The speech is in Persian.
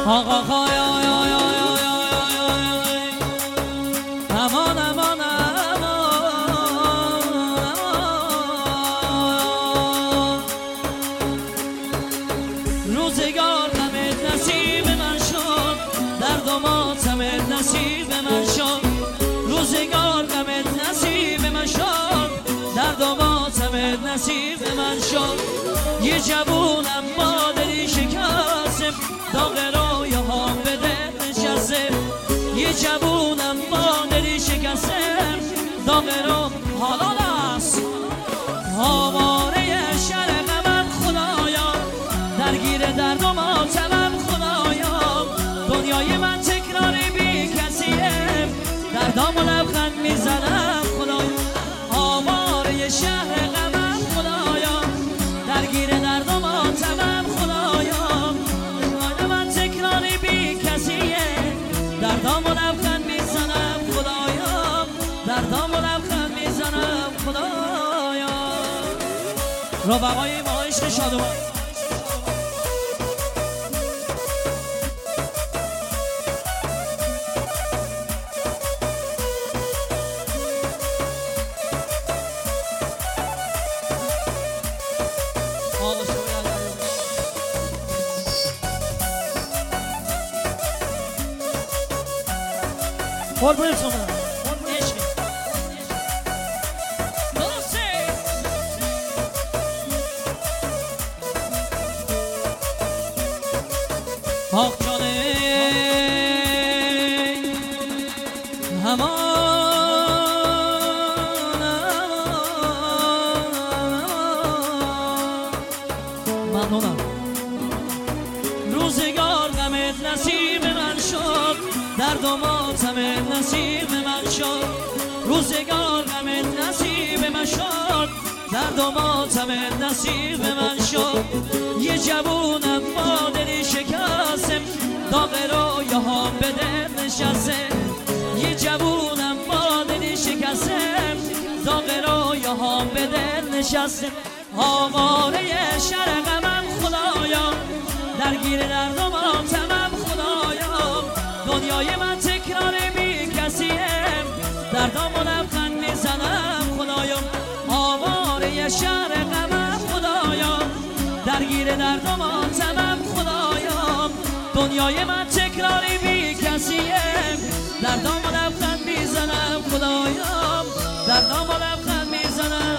آقا خای آی آی آی آی آی آی امان امان روزگار غمت نصیب من شد، درد و ماتمت نصیب من شد. روزگار غمت نصیب من شد، درد و ماتمت نصیب من شد. یه جوونم با دلی شکستم، داغ رویاهام به دل نشسته. یه جوونم با دلی شکستم، داغ رو حالا است آواره شرق من خدایا، درگیر درد و ماتمم خدایا. دنیای من تکرار بی کسیه، دردام و لبخند میزنم خدایا. آواره شهر غمم خدایا، درگیر درد و ماتمم خدایا. دنیای من تکرار بی کسیه، دردام و لبخند میزنم خدایا. دردام و لبخند میزنم خدایا. رفقای ما عشق شادمان قربونت شما عشق درسته. آخ جانه همان ممنونم. روزگار غمت نصیب من شد، درد و ماتمت نصیب من شد. روزگار غمت نصیب من شد، درد و ماتمت نصیب من شد. یه جوونم با دلی شکستم، داغ رویاهام به دل نشسته. یه جوونم با دلی شکستم، داغ رویاهام به دل نشسته. آواره شرق من خدایا، درگیر درد و ماتمم خدایا. دنیای من تکرار بی کسیه، دردام و لبخند میزنم خدایا. آواره شهر غمم خدایا، درگیر درد و ماتمم خدایا. دنیای من تکرار بی کسیه، دردام و لبخند میزنم خدایا. دردام و لبخند میزنم